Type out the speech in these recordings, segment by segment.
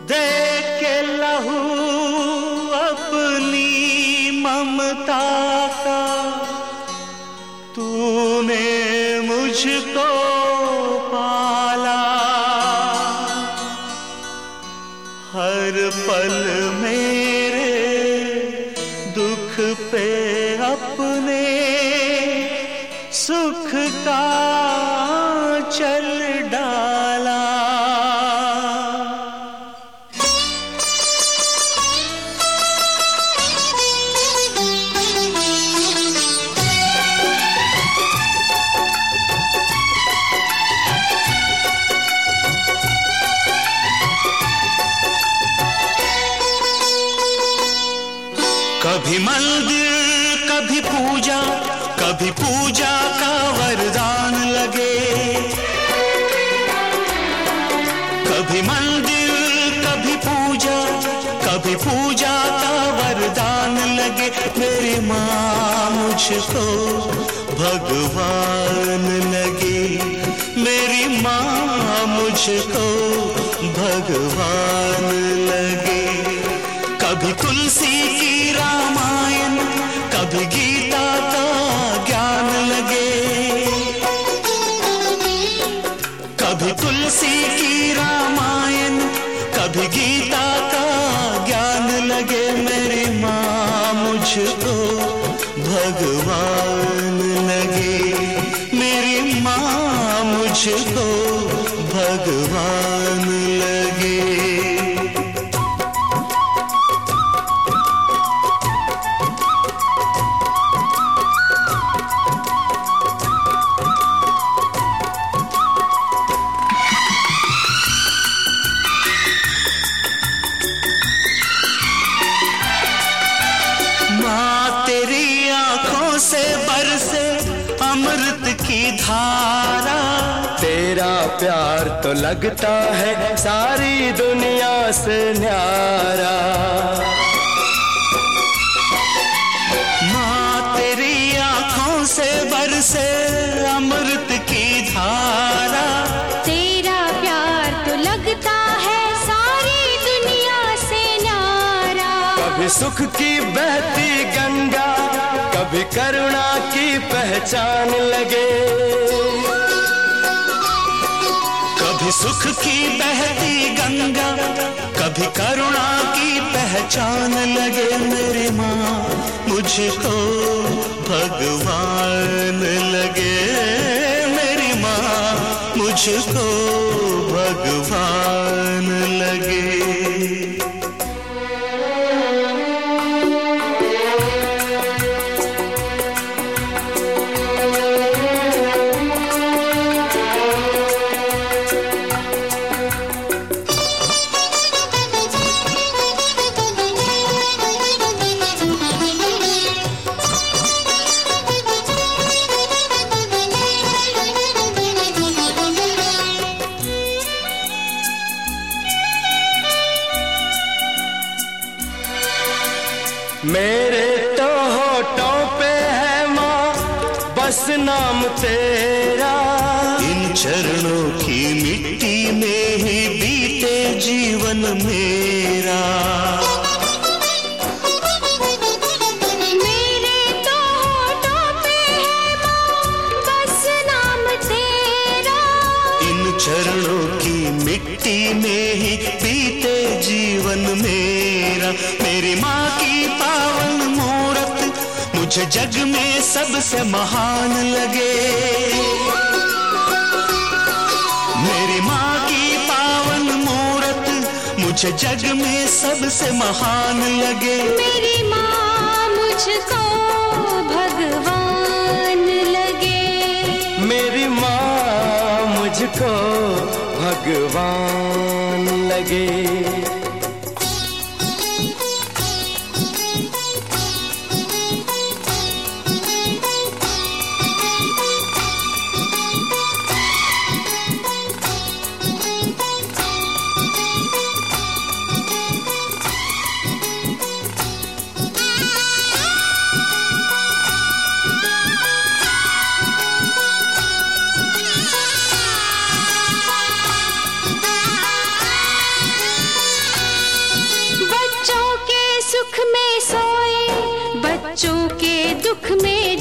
दे के लहू अपनी ममता का तूने मुझको पाला। हर पल मेरे दुख पे अपने सुख का चल डाला। कभी मंदिर कभी पूजा, कभी पूजा का वरदान लगे। कभी मंदिर कभी पूजा, कभी पूजा का वरदान लगे। मेरी माँ मुझको भगवान लगे। मेरी माँ मुझको भगवान लगे। कभी तुलसी की रामायण, कभी गीता का ज्ञान लगे। कभी तुलसी की रामायण, कभी गीता का ज्ञान लगे। मेरी माँ मुझको भगवान लगे। मेरी माँ मुझको भगवान लगे। से बरसे अमृत की धारा। तेरा प्यार तो लगता है सारी दुनिया से न्यारा। माँ तेरी आँखों से बरसे अमृत की धारा। तेरा प्यार तो लगता है सारी दुनिया से न्यारा। कभी सुख की बहती गंगा, कभी करुणा की पहचान लगे। कभी सुख की बहती गंगा, कभी करुणा की पहचान लगे। मेरी माँ मुझको भगवान लगे। मेरी माँ मुझको भगवान लगे। मेरे तो होठों पे है माँ बस नाम तेरा। इन चरणों की मिट्टी में ही बीते जीवन मेरा। मेरे तो होठों पे है माँ बस नाम तेरा। इन चरणों की मिट्टी में ही बीते जीवन मेरा। मेरी माँ की पावन मूरत मुझे जग में सबसे महान लगे। मेरी माँ की पावन मूरत मुझे जग में सबसे महान लगे। मेरी माँ मुझको भगवान लगे। मेरी माँ मुझको भगवान लगे।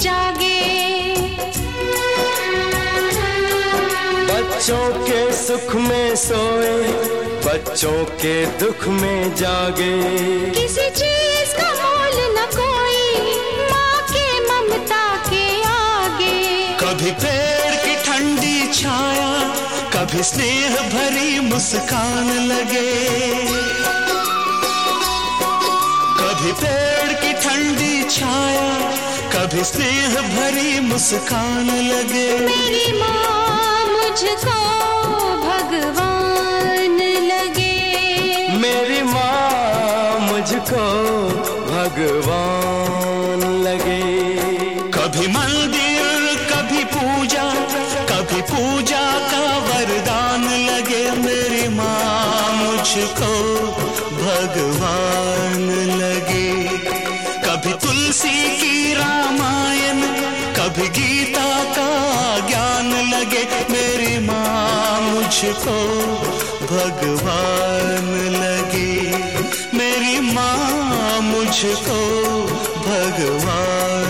जागे। बच्चों के सुख में सोए, बच्चों के दुख में जागे। किसी चीज का मोल न कोई माँ के ममता के आगे। कभी पेड़ की ठंडी छाया, कभी स्नेह भरी मुस्कान लगे। कभी पेड़ की ठंडी छाया, कभी स्नेह भरी मुस्कान लगे। मेरी माँ मुझको भगवान लगे। मेरी माँ मुझको भगवान लगे। कभी मंदिर कभी पूजा, कभी पूजा का वरदान लगे। मेरी माँ मुझको भगवान लगे। कभी तुलसी की रामायण, कभी गीता का ज्ञान लगे। मेरी माँ मुझको भगवान लगे। मेरी माँ मुझको भगवान